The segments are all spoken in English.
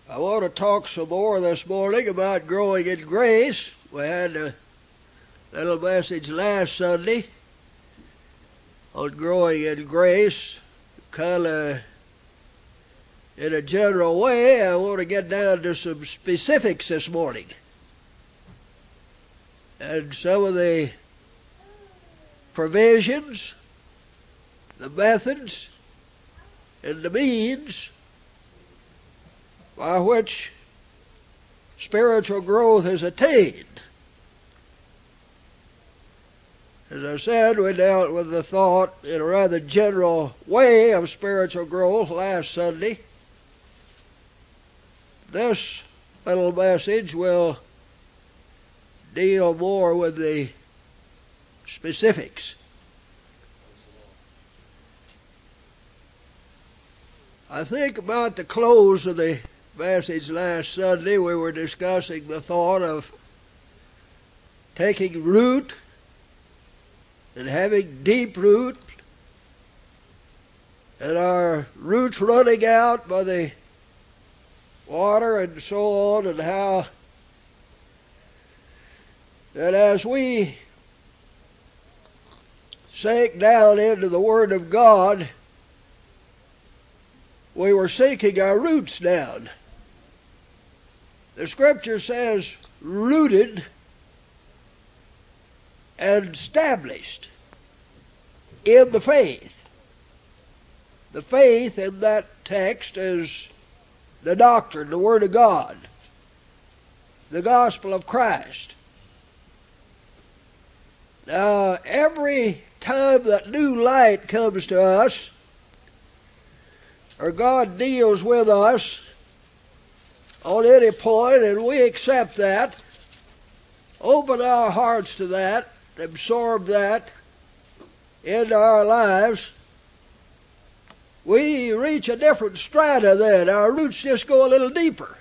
I want to talk some more this morning about growing in grace. We had a little message last Sunday on growing in grace, kind of in a general way. I want to get down to some specifics this morning. And some of the provisions, the methods, and the means by which spiritual growth is attained. As I said, we dealt with the thought in a rather general way of spiritual growth last Sunday. This little message will deal more with the specifics. I think about the close of the message last Sunday, we were discussing the thought of taking root and having deep root, and our roots running out by the water and so on, and how that as we sank down into the Word of God, we were sinking our roots down. The Scripture says rooted and established in the faith. The faith in that text is the doctrine, the Word of God, the gospel of Christ. Now, every time that new light comes to us, or God deals with us on any point, and we accept that, open our hearts to that, absorb that into our lives, we reach a different strata then. Our roots just go a little deeper.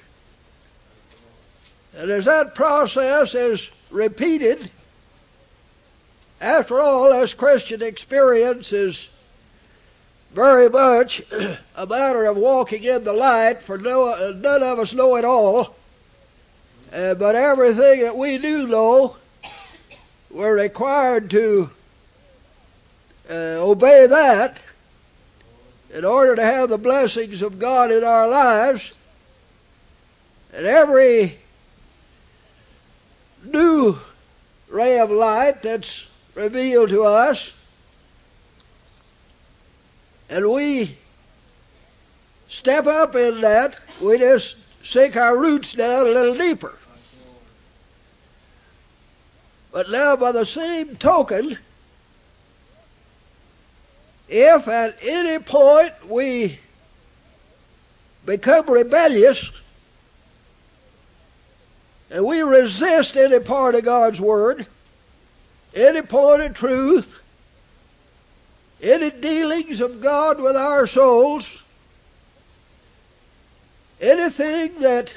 And as that process is repeated, after all, this Christian experience is very much a matter of walking in the light, for none of us know it all. But everything that we do know, we're required to obey that in order to have the blessings of God in our lives. And every new ray of light that's revealed to us, and we step up in that, we just sink our roots down a little deeper. But now, by the same token, if at any point we become rebellious and we resist any part of God's Word, any point of truth, any dealings of God with our souls, anything that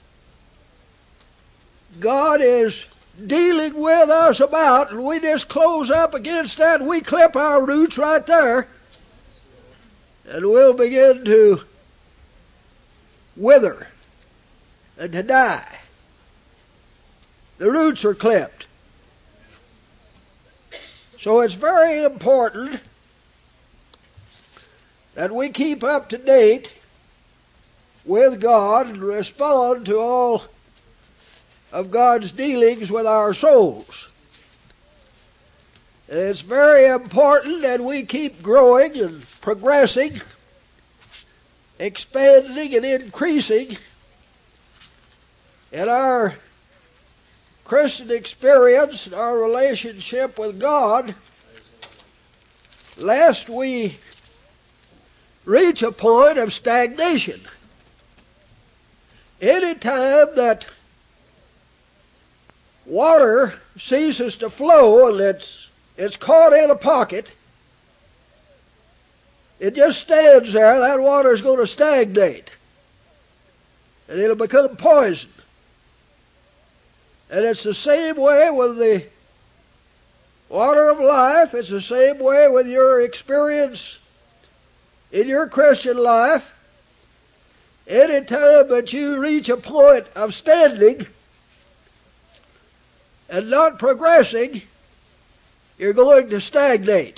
God is dealing with us about, and we just close up against that, we clip our roots right there, and we'll begin to wither and to die. The roots are clipped. So it's very important that we keep up to date with God and respond to all of God's dealings with our souls. And it's very important that we keep growing and progressing, expanding and increasing in our Christian experience and our relationship with God, lest we reach a point of stagnation. Any time that water ceases to flow and it's caught in a pocket, it just stands there, that water is going to stagnate. And it'll become poison. And it's the same way with the water of life. It's the same way with your experience in your Christian life. Any time that you reach a point of standing and not progressing, you're going to stagnate.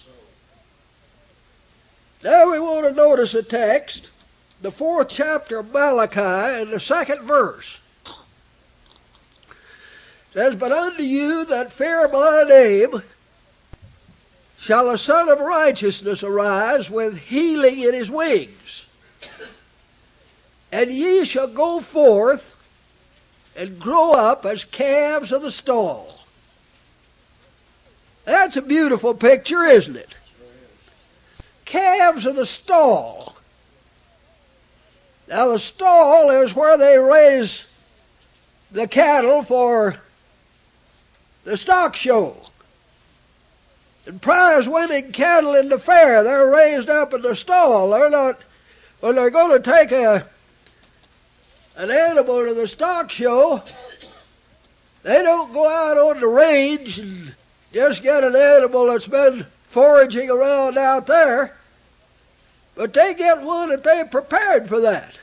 Now we want to notice a text, the 4th chapter of Malachi and the 2nd verse. It says, "But unto you that fear my name shall a Son of Righteousness arise with healing in his wings. And ye shall go forth and grow up as calves of the stall." That's a beautiful picture, isn't it? Calves of the stall. Now the stall is where they raise the cattle for the stock show. And prize-winning cattle in the fair, they're raised up in the stall. They're not, when they're going to take an animal to the stock show, they don't go out on the range and just get an animal that's been foraging around out there, but they get one that they prepared for that.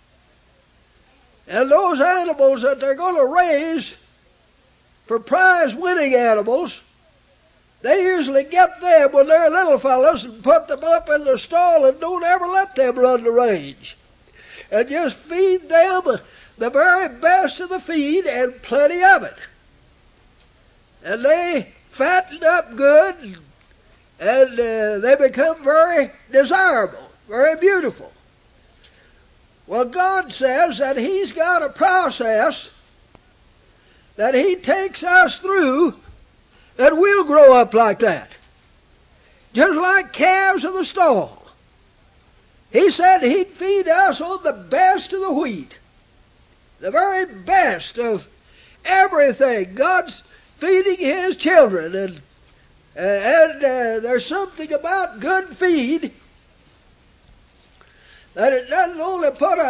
And those animals that they're going to raise for prize-winning animals, they usually get them when they're little fellas and put them up in the stall and don't ever let them run the range. And just feed them the very best of the feed and plenty of it. And they fatten up good, and they become very desirable, very beautiful. Well, God says that He's got a process that He takes us through that we'll grow up like that. Just like calves of the stall. He said He'd feed us on the best of the wheat. The very best of everything. God's feeding His children. And there's something about good feed that it doesn't only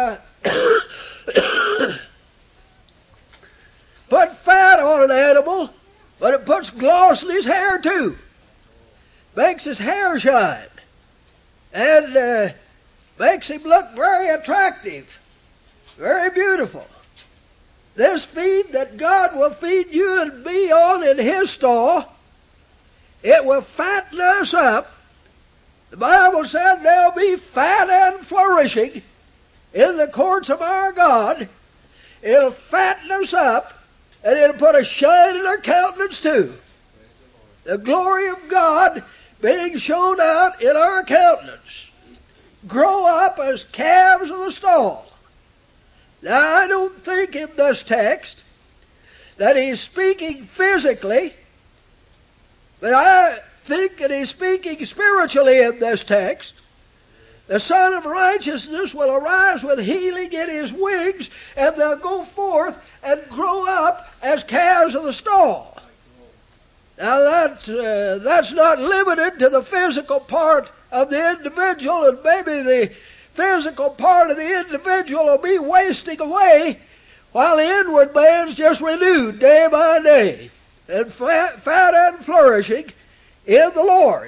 put fat on an animal, but it puts gloss in his hair too. Makes his hair shine. And makes him look very attractive. Very beautiful. This feed that God will feed you and me on in His stall, it will fatten us up. The Bible said they'll be fat and flourishing in the courts of our God. It'll fatten us up, and it'll put a shine in our countenance too. The glory of God being shown out in our countenance. Grow up as calves of the stall. Now, I don't think in this text that He's speaking physically, but I think that He's speaking spiritually in this text. The Son of Righteousness will arise with healing in His wings, and they'll go forth and grow up as calves of the stall. Now, that's not limited to the physical part of the individual, and maybe the physical part of the individual will be wasting away while the inward man's just renewed day by day and fat and flourishing in the Lord.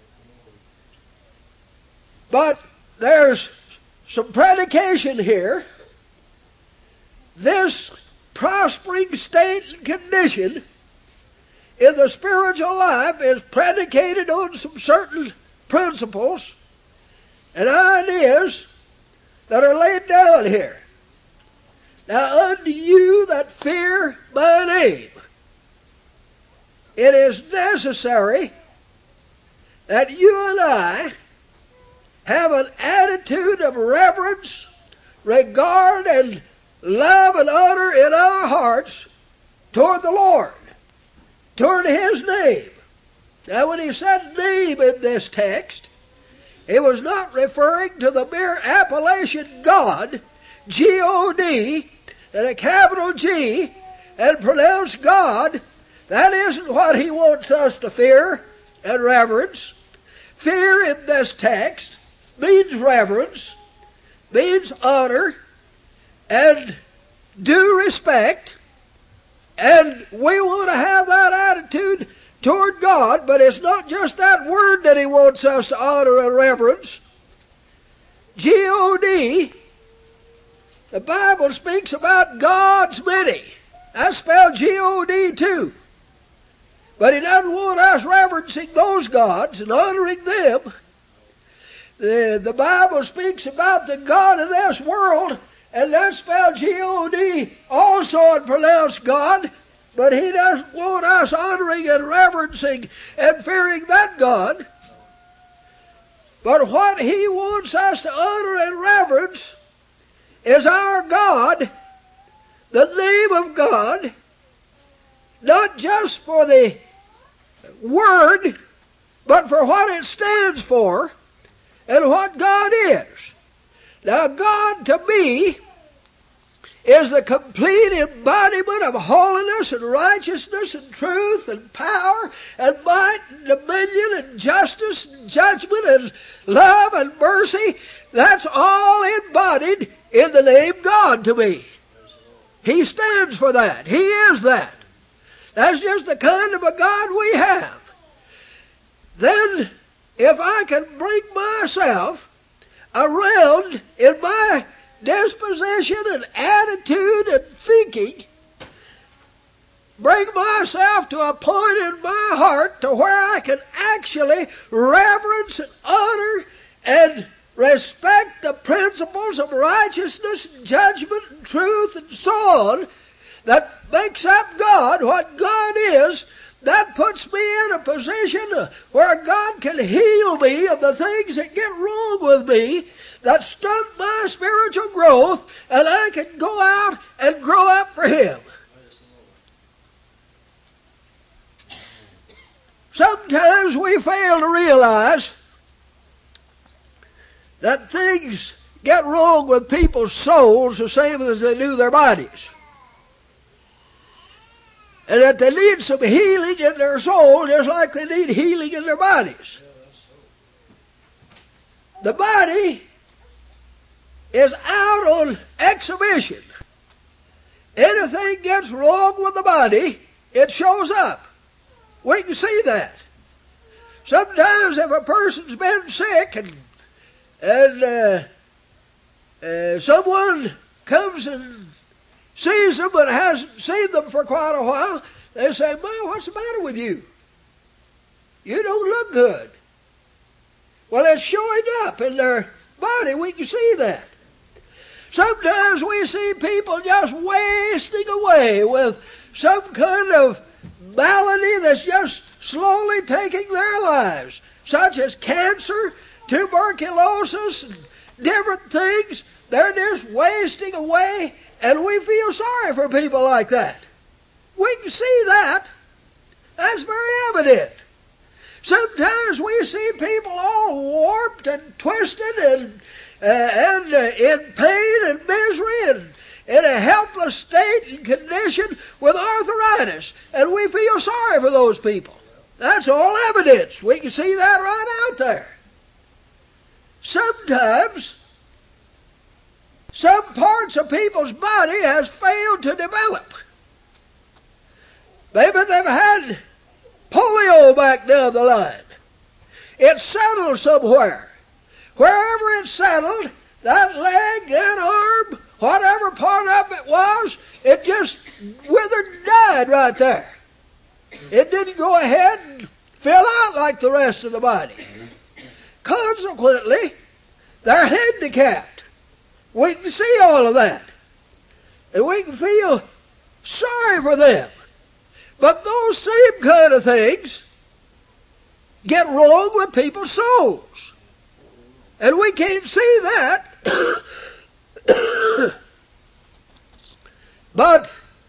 But there's some predication here. This prospering state and condition in the spiritual life is predicated on some certain principles and ideas that are laid down here. Now, unto you that fear my name, it is necessary that you and I have an attitude of reverence, regard, and love and honor in our hearts toward the Lord, toward His name. Now, when he said name in this text, he was not referring to the mere appellation God, G-O-D, and a capital G, and pronounced God. That isn't what he wants us to fear and reverence. Fear in this text means reverence, means honor, and due respect. And we want to have that attitude toward God, but it's not just that word that he wants us to honor and reverence. G-O-D The Bible speaks about God's many. That's spelled G-O-D too. But He doesn't want us reverencing those gods and honoring them. The Bible speaks about the God of this world, and that's spelled G-O-D also and pronounced God. But He doesn't want us honoring and reverencing and fearing that God. But what He wants us to honor and reverence is our God, the name of God, not just for the word, but for what it stands for and what God is. Now, God to me is the complete embodiment of holiness and righteousness and truth and power and might and dominion and justice and judgment and love and mercy. That's all embodied in the name God to me. He stands for that. He is that. That's just the kind of a God we have. Then, if I can bring myself around in my disposition and attitude and thinking, bring myself to a point in my heart to where I can actually reverence and honor and respect the principles of righteousness and judgment and truth and so on that makes up God, what God is, that puts me in a position where God can heal me of the things that get wrong with me, that stunt my spiritual growth, and I can go out and grow up for Him. Sometimes we fail to realize that things get wrong with people's souls the same as they do their bodies. And that they need some healing in their soul just like they need healing in their bodies. The body is out on exhibition. Anything gets wrong with the body, it shows up. We can see that. Sometimes if a person's been sick and someone comes and sees them but hasn't seen them for quite a while, they say, "Man, what's the matter with you? You don't look good." Well, it's showing up in their body. We can see that. Sometimes we see people just wasting away with some kind of malady that's just slowly taking their lives, such as cancer, tuberculosis, and different things. They're just wasting away, and we feel sorry for people like that. We can see that. That's very evident. Sometimes we see people all warped and twisted and in pain and misery and in a helpless state and condition with arthritis, and we feel sorry for those people. That's all evidence. We can see that right out there. Sometimes some parts of people's body has failed to develop. Maybe they've had polio back down the line. It's settled somewhere. Wherever it's settled, that leg, that arm, whatever part of it was, it just withered and died right there. It didn't go ahead and fill out like the rest of the body. Consequently, they're handicapped. We can see all of that. And we can feel sorry for them. But those same kind of things get wrong with people's souls. And we can't see that. But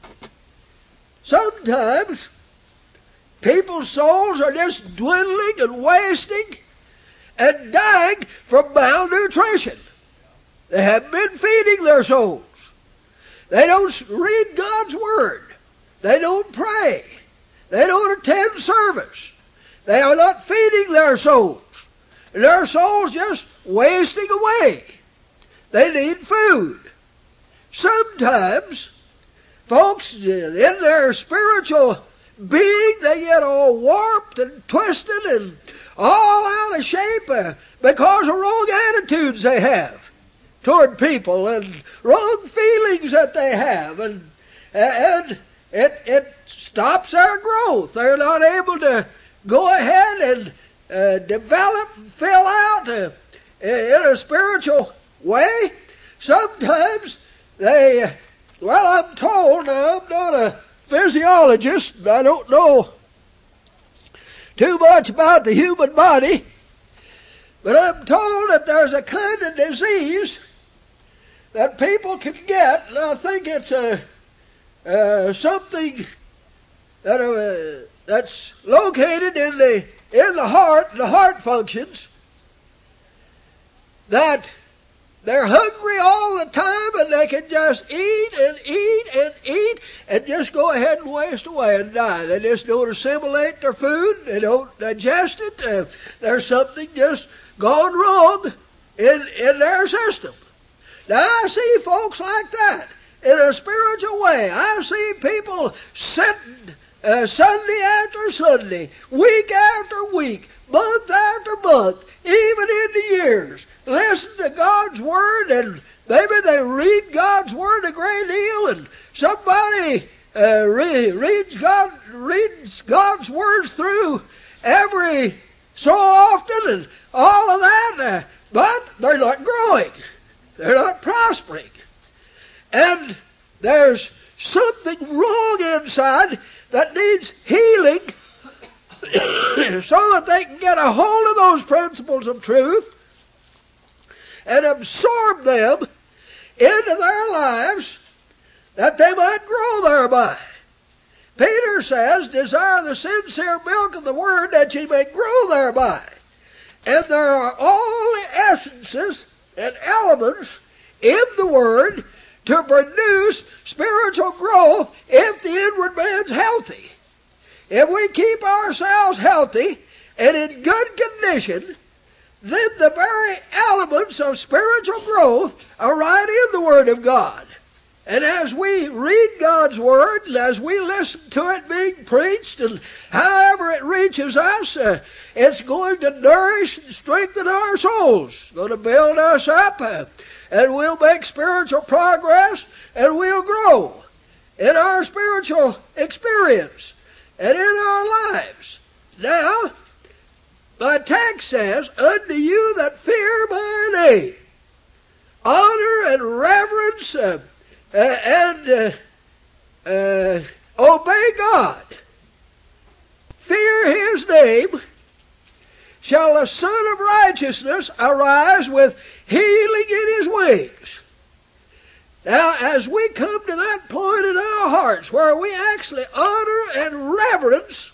sometimes people's souls are just dwindling and wasting and dying from malnutrition. They haven't been feeding their souls. They don't read God's Word. They don't pray. They don't attend service. They are not feeding their souls. And their souls just wasting away. They need food. Sometimes folks in their spiritual being, they get all warped and twisted and all out of shape because of wrong attitudes they have. toward people and wrong feelings that they have, and it stops their growth. They're not able to go ahead and develop, fill out in a spiritual way. Sometimes I'm told, now I'm not a physiologist, and I don't know too much about the human body, but I'm told that there's a kind of disease that people can get, and I think it's something that's located in the heart functions, that they're hungry all the time, and they can just eat and eat and eat and just go ahead and waste away and die. They just don't assimilate their food. They don't digest it. There's something just gone wrong in their system. Now, I see folks like that in a spiritual way. I see people sitting Sunday after Sunday, week after week, month after month, even into years, listen to God's Word, and maybe they read God's Word a great deal, and somebody reads God's words through every so often and all of that, but they're not growing. They're not prospering. And there's something wrong inside that needs healing so that they can get a hold of those principles of truth and absorb them into their lives that they might grow thereby. Peter says, desire the sincere milk of the Word that ye may grow thereby. And there are all the essences and elements in the Word to produce spiritual growth if the inward man's healthy. If we keep ourselves healthy and in good condition, then the very elements of spiritual growth are right in the Word of God. And as we read God's Word, and as we listen to it being preached, and however it reaches us, it's going to nourish and strengthen our souls. It's going to build us up, and we'll make spiritual progress, and we'll grow in our spiritual experience and in our lives. Now, my text says, unto you that fear my name, honor and reverence and obey God. Fear His name. Shall the Son of Righteousness arise with healing in His wings. Now, as we come to that point in our hearts where we actually honor and reverence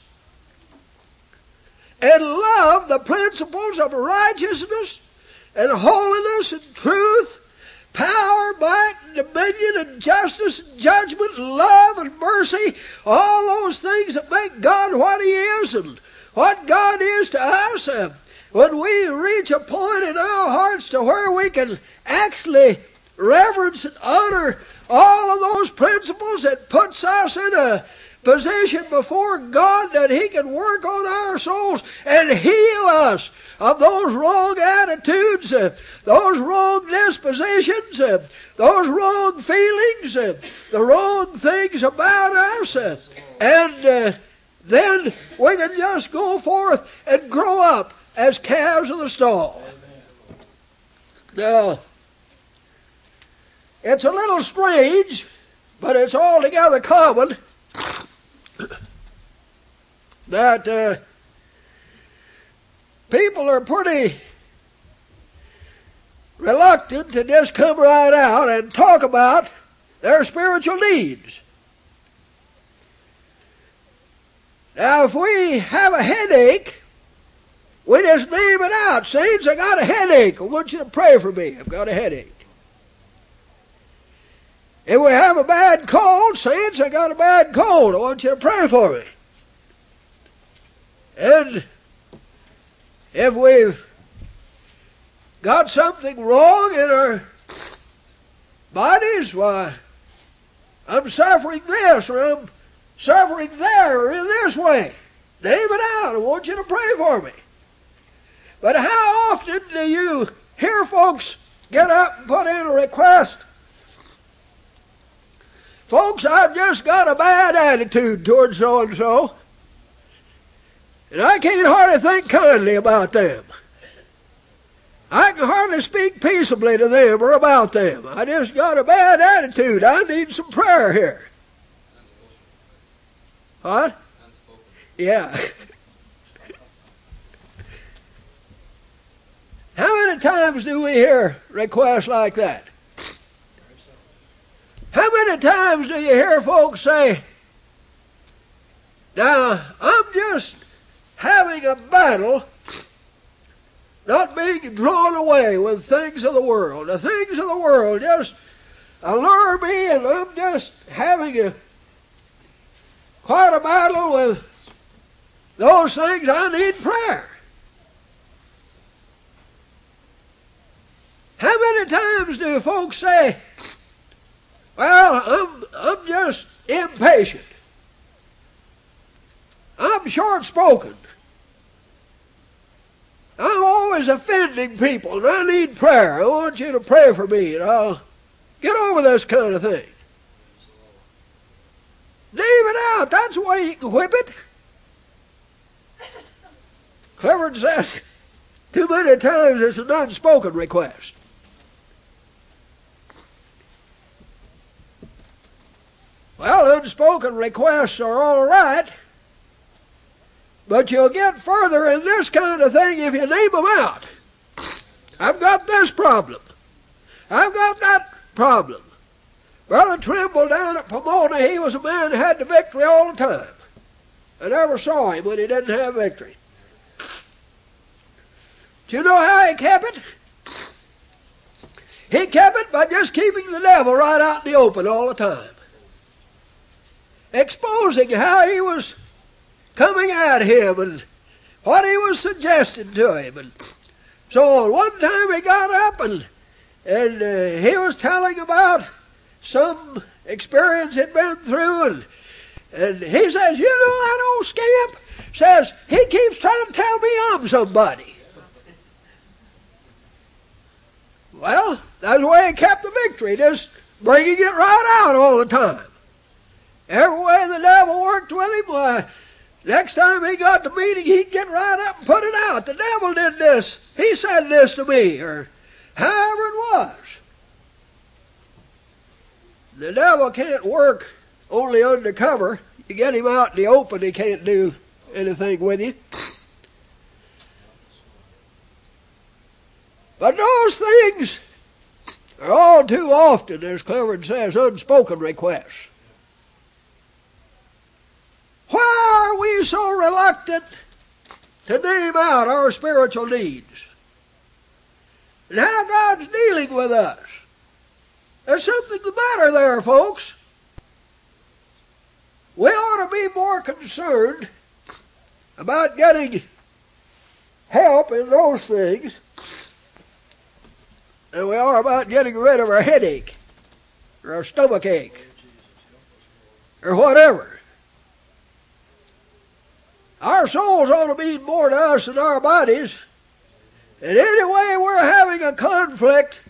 and love the principles of righteousness and holiness and truth, power, might, and dominion, and justice, and judgment, and love, and mercy, all those things that make God what He is and what God is to us, when we reach a point in our hearts to where we can actually reverence and honor all of those principles, it puts us in a position before God that He can work on our souls and heal us of those wrong attitudes, those wrong dispositions, those wrong feelings, the wrong things about us, and then we can just go forth and grow up as calves of the stall. Now, it's a little strange, but it's altogether common that people are pretty reluctant to just come right out and talk about their spiritual needs. Now, if we have a headache, we just name it out. Saints, I got a headache. I want you to pray for me. I've got a headache. If we have a bad cold, saints, I got a bad cold. I want you to pray for me. And if we've got something wrong in our bodies, why, I'm suffering this, or I'm suffering there, or in this way. Name it out. I want you to pray for me. But how often do you hear folks get up and put in a request. Folks, I've just got a bad attitude towards so-and-so, and I can't hardly think kindly about them. I can hardly speak peaceably to them or about them. I just got a bad attitude. I need some prayer here. What? Yeah. How many times do we hear requests like that? How many times do you hear folks say, now, I'm just having a battle, not being drawn away with things of the world. The things of the world just allure me, and I'm just having quite a battle with those things. I need prayer. How many times do folks say, well, I'm just impatient. I'm short-spoken. I'm always offending people, and I need prayer. I want you to pray for me, and I'll get over this kind of thing. Name it out. That's the way you can whip it. Clifford says, too many times it's an unspoken request. Well, unspoken requests are all right, but you'll get further in this kind of thing if you name them out. I've got this problem. I've got that problem. Brother Trimble down at Pomona, he was a man who had the victory all the time. I never saw him when he didn't have victory. Do you know how he kept it? He kept it by just keeping the devil right out in the open all the time. Exposing how he was coming at him and what he was suggesting to him. And so one time he got up and he was telling about some experience he'd been through, and he says, you know, that old scamp says he keeps trying to tell me I'm somebody. Well, that's the way he kept the victory, just bringing it right out all the time. Every way the devil worked with him, next time he got the meeting, he'd get right up and put it out. The devil did this. He said this to me, or however it was. The devil can't work only undercover. You get him out in the open, he can't do anything with you. But those things are all too often, as Clifford says, unspoken requests. Why are we so reluctant to name out our spiritual needs and how God's dealing with us? There's something the matter there, folks. We ought to be more concerned about getting help in those things than we are about getting rid of our headache or our stomach ache or whatever. Our souls ought to mean more to us than our bodies. And anyway we're having a conflict,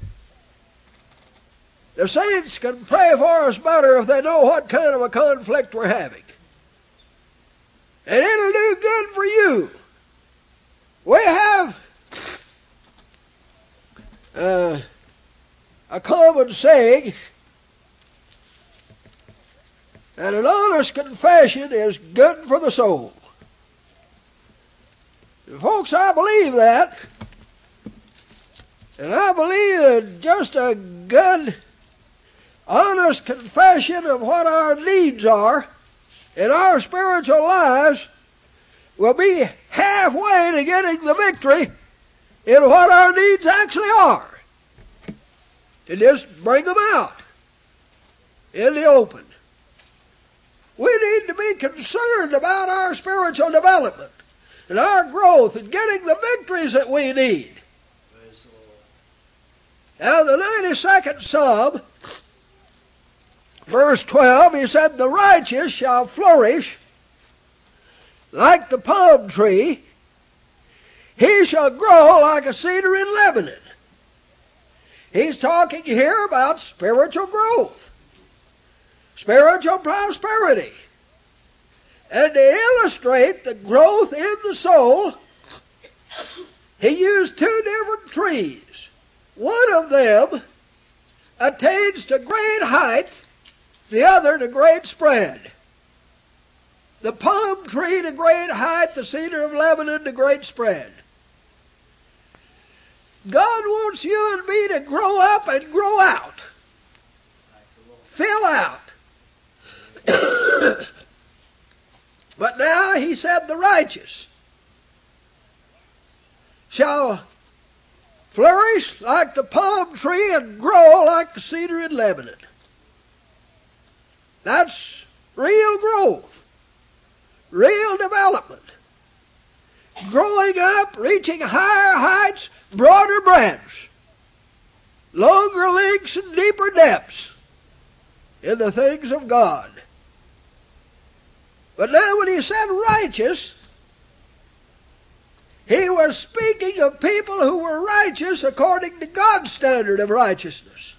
the saints can pray for us better if they know what kind of a conflict we're having. And it'll do good for you. We have a common saying that an honest confession is good for the soul. And folks, I believe that. And I believe that just a good, honest confession of what our needs are in our spiritual lives will be halfway to getting the victory in what our needs actually are. To just bring them out in the open. We need to be concerned about our spiritual development and our growth and getting the victories that we need. Now, the 92nd Psalm, verse 12, he said, the righteous shall flourish like the palm tree. He shall grow like a cedar in Lebanon. He's talking here about spiritual growth, spiritual prosperity. And to illustrate the growth in the soul, he used two different trees. One of them attains to great height, the other to great spread. The palm tree to great height, the cedar of Lebanon to great spread. God wants you and me to grow up and grow out. Fill out. But now he said the righteous shall flourish like the palm tree and grow like the cedar in Lebanon. That's real growth, real development. Growing up, reaching higher heights, broader breadths, longer lengths and deeper depths in the things of God. But now when he said righteous, he was speaking of people who were righteous according to God's standard of righteousness,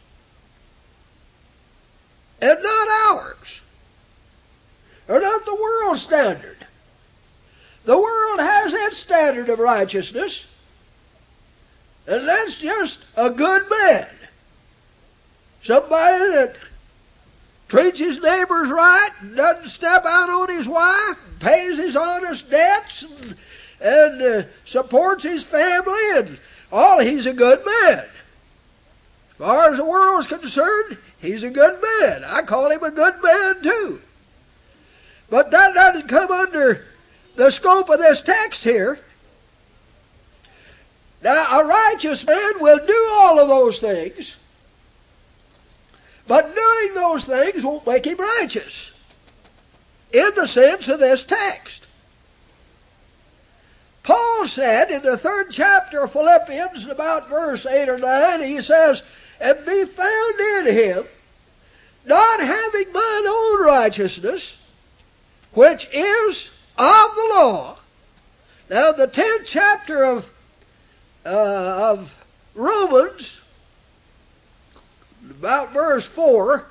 and not ours, or not the world's standard. The world has its standard of righteousness, and that's just a good man. Somebody that treats his neighbors right, doesn't step out on his wife, pays his honest debts, and supports his family, and all. He's a good man. As far as the world's concerned, he's a good man. I call him a good man too. But that doesn't come under the scope of this text here. Now, a righteous man will do all of those things, but doing those things won't make him righteous in the sense of this text. Paul said in the 3rd chapter of Philippians, about verse 8 or 9, he says, "And be found in him, not having mine own righteousness, which is of the law." Now, the 10th chapter of Romans, about verse 4,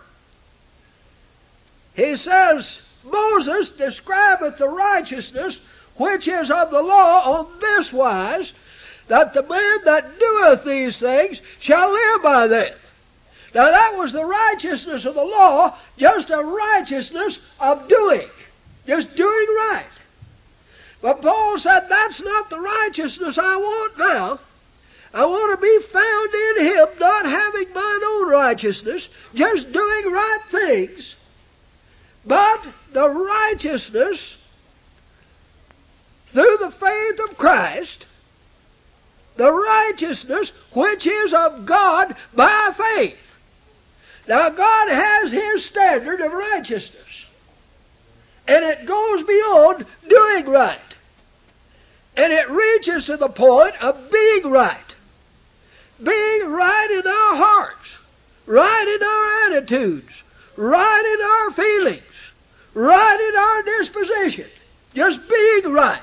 he says, "Moses describeth the righteousness which is of the law on this wise, that the man that doeth these things shall live by them." Now that was the righteousness of the law, just a righteousness of doing, just doing right. But Paul said, that's not the righteousness I want now. I want to be found in him, not having mine own righteousness, just doing right things, but the righteousness through the faith of Christ, the righteousness which is of God by faith. Now God has his standard of righteousness, and it goes beyond doing right, and it reaches to the point of being right. Being right in our hearts, right in our attitudes, right in our feelings, right in our disposition, just being right.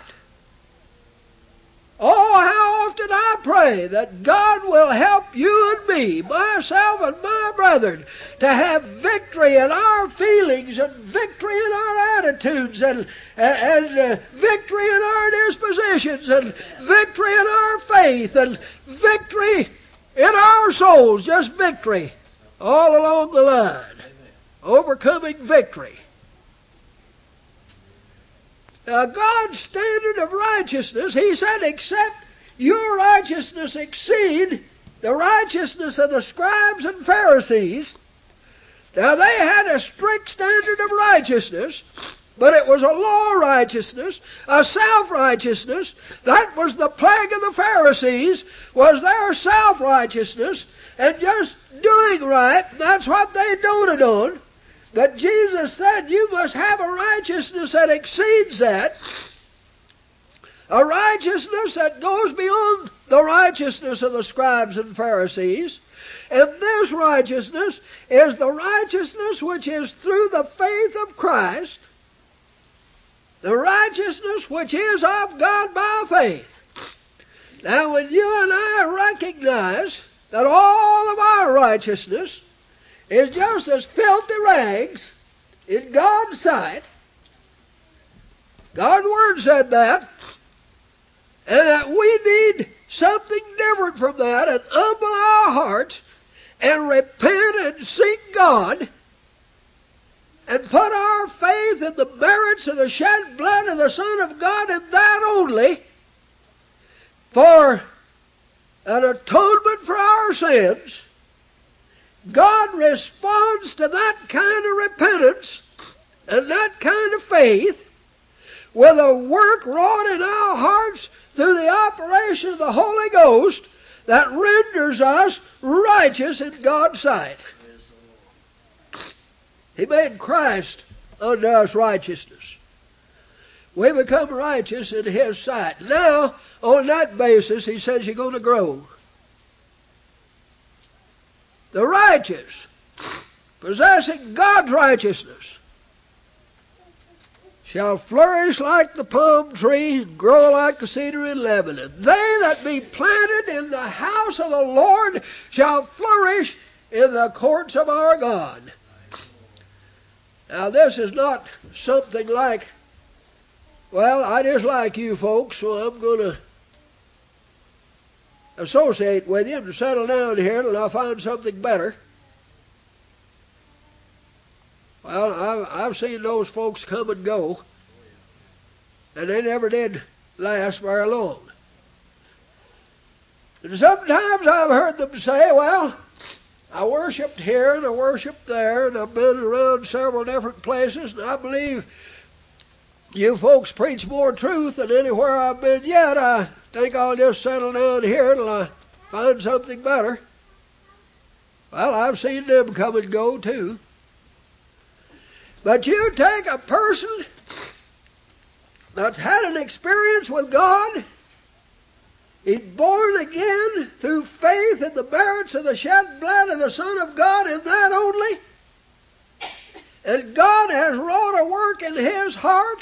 Oh, how often I pray that God will help you and me, myself and my brethren, to have victory in our feelings and victory in our attitudes and victory in our dispositions and victory in our faith and victory in our souls, just victory all along the line, overcoming victory. Now, God's standard of righteousness, he said, except your righteousness exceed the righteousness of the scribes and Pharisees. Now, they had a strict standard of righteousness, but it was a law righteousness, a self-righteousness. That was the plague of the Pharisees, was their self-righteousness and just doing right. That's what they doted on. But Jesus said you must have a righteousness that exceeds that, a righteousness that goes beyond the righteousness of the scribes and Pharisees. And this righteousness is the righteousness which is through the faith of Christ, the righteousness which is of God by faith. Now, when you and I recognize that all of our righteousness is just as filthy rags in God's sight. God's Word said that, and that we need something different from that, and humble our hearts and repent and seek God and put our faith in the merits of the shed blood of the Son of God, and that only, for an atonement for our sins. God responds to that kind of repentance and that kind of faith with a work wrought in our hearts through the operation of the Holy Ghost that renders us righteous in God's sight. He made Christ unto us righteousness. We become righteous in His sight. Now, on that basis, He says you're going to grow. The righteous, possessing God's righteousness, shall flourish like the palm tree and grow like the cedar in Lebanon. They that be planted in the house of the Lord shall flourish in the courts of our God. Now, this is not something like, well, I just like you folks, so I'm going to associate with you and settle down here till I find something better. Well, I've seen those folks come and go, and they never did last very long. And sometimes I've heard them say, well, I worshipped here and I worshipped there, and I've been around several different places, and I believe you folks preach more truth than anywhere I've been yet. I think I'll just settle down here till I find something better. Well, I've seen them come and go too. But you take a person that's had an experience with God, he's born again through faith in the merits of the shed blood of the Son of God, and that only, and God has wrought a work in his heart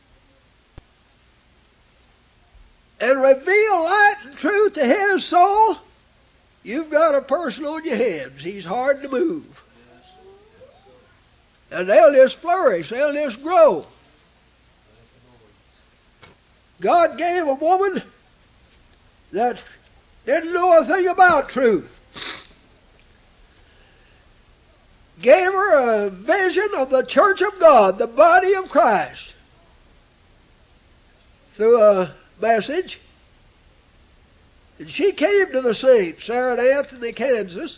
and revealed light and truth to his soul. You've got a person on your hands. He's hard to move. And they'll just flourish. They'll just grow. God gave a woman that didn't know a thing about truth. Gave her a vision of the church of God, the body of Christ, through a message. And she came to the saints there at Anthony, Kansas.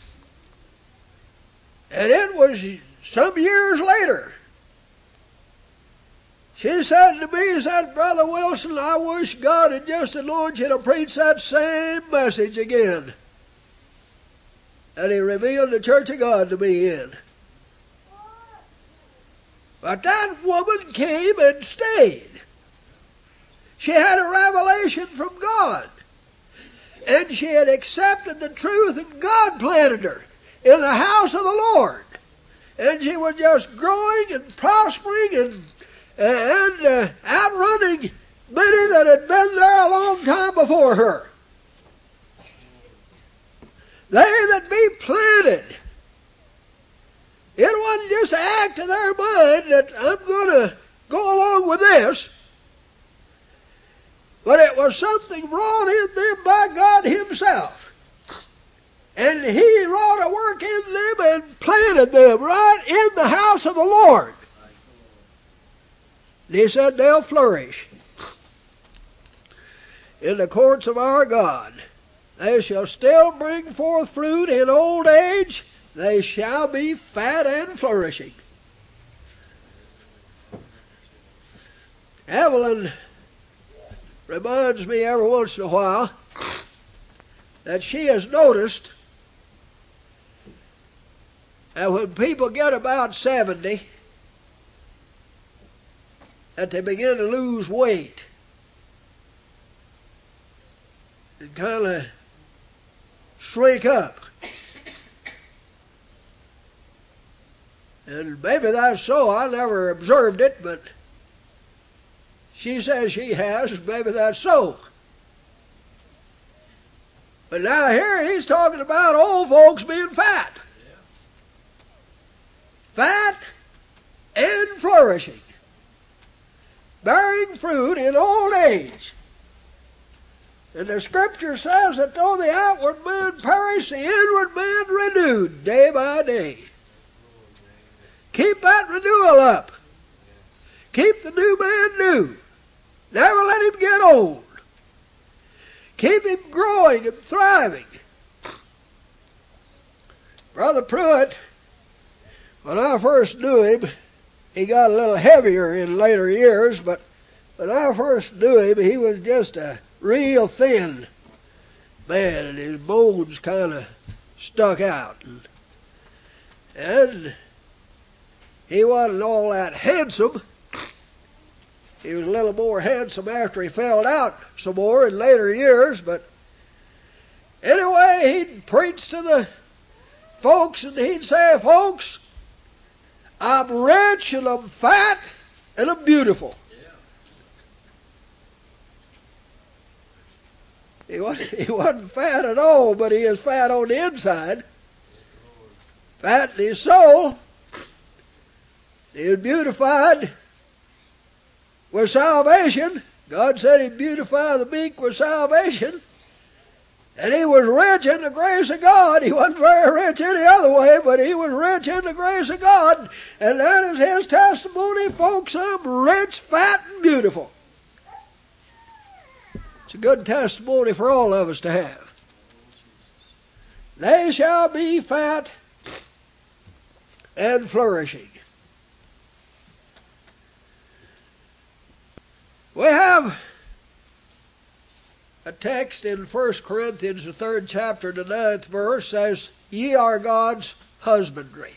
And it was some years later. She said to me, said, Brother Wilson, I wish God had just anointed you to preach that same message again. And he revealed the church of God to me in. But that woman came and stayed. She had a revelation from God. And she had accepted the truth, and God planted her in the house of the Lord. And she was just growing and prospering and outrunning many that had been there a long time before her. They that be planted. It wasn't just an act of their mind that I'm going to go along with this. But it was something wrought in them by God himself. And he wrought a work in them and planted them right in the house of the Lord. And he said they'll flourish in the courts of our God. They shall still bring forth fruit in old age. They shall be fat and flourishing. Evelyn reminds me every once in a while that she has noticed that when people get about 70, that they begin to lose weight and kind of shrink up. And maybe that's so. I never observed it, but she says she has, and maybe that's so. But now here he's talking about old folks being fat. Fat and flourishing, bearing fruit in old age. And the scripture says that though the outward man perish, the inward man renewed day by day. Keep that renewal up. Keep the new man new. Never let him get old. Keep him growing and thriving. Brother Pruitt, when I first knew him, he got a little heavier in later years, but when I first knew him, he was just a real thin man, and his bones kind of stuck out. And he wasn't all that handsome. He was a little more handsome after he fell out some more in later years, but anyway, he'd preach to the folks, and he'd say, folks, I'm rich and I'm fat and I'm beautiful. He wasn't fat at all, but he is fat on the inside. Fat in his soul. He was beautified with salvation. God said he'd beautify the meek with salvation. And he was rich in the grace of God. He wasn't very rich any other way, but he was rich in the grace of God. And that is his testimony, folks. I'm rich, fat, and beautiful. It's a good testimony for all of us to have. They shall be fat and flourishing. We have a text in 1 Corinthians, the 3rd chapter, the 9th verse, says, ye are God's husbandry.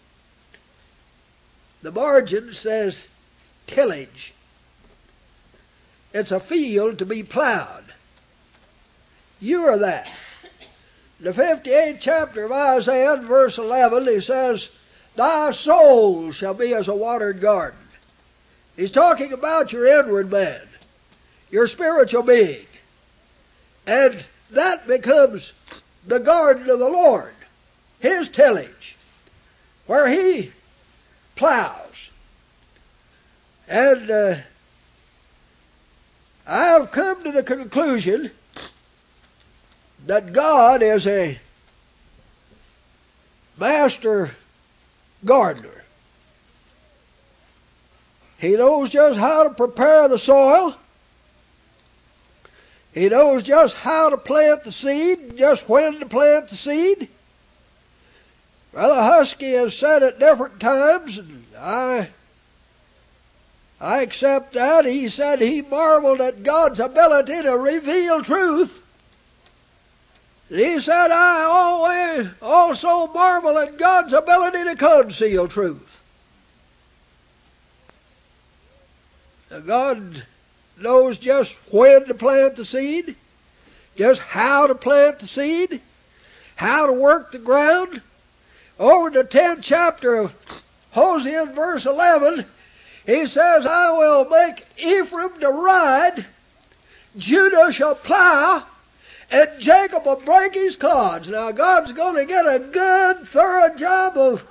The margin says tillage. It's a field to be plowed. You are that. In the 58th chapter of Isaiah, verse 11, he says, thy soul shall be as a watered garden. He's talking about your inward man, your spiritual being. And that becomes the garden of the Lord, his tillage, where he plows. And I've come to the conclusion that God is a master gardener. He knows just how to prepare the soil. He knows just how to plant the seed, just when to plant the seed. Brother Husky has said at different times, and I accept that. He said he marveled at God's ability to reveal truth. And he said, I also marvel at God's ability to conceal truth. Now God knows just when to plant the seed, just how to plant the seed, how to work the ground. Over in the 10th chapter of Hosea, verse 11, he says, I will make Ephraim to ride, Judah shall plow, and Jacob will break his clods. Now God's going to get a good, thorough job of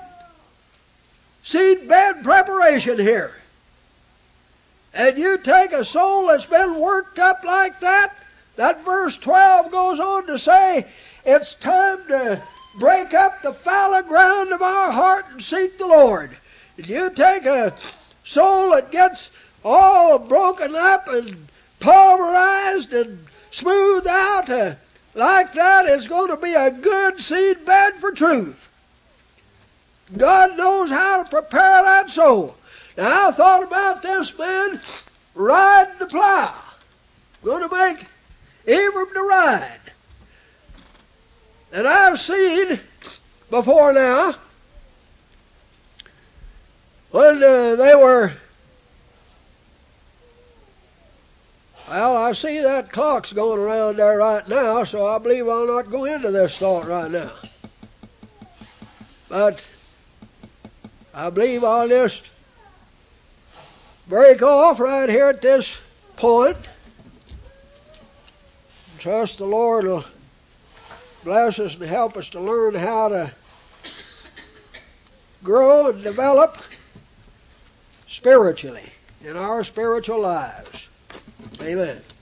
seed bed preparation here. And you take a soul that's been worked up like that, that verse 12 goes on to say, it's time to break up the fallow ground of our heart and seek the Lord. If you take a soul that gets all broken up and pulverized and smoothed out like that, it's going to be a good seed bed for truth. God knows how to prepare that soul. Now, I thought about this man riding the plow. Going to make Ephraim to ride. And I've seen before now, when they were, well, I see that clock's going around there right now, so I believe I'll not go into this thought right now. But I believe I'll just break off right here at this point. Trust the Lord will bless us and help us to learn how to grow and develop spiritually in our spiritual lives. Amen.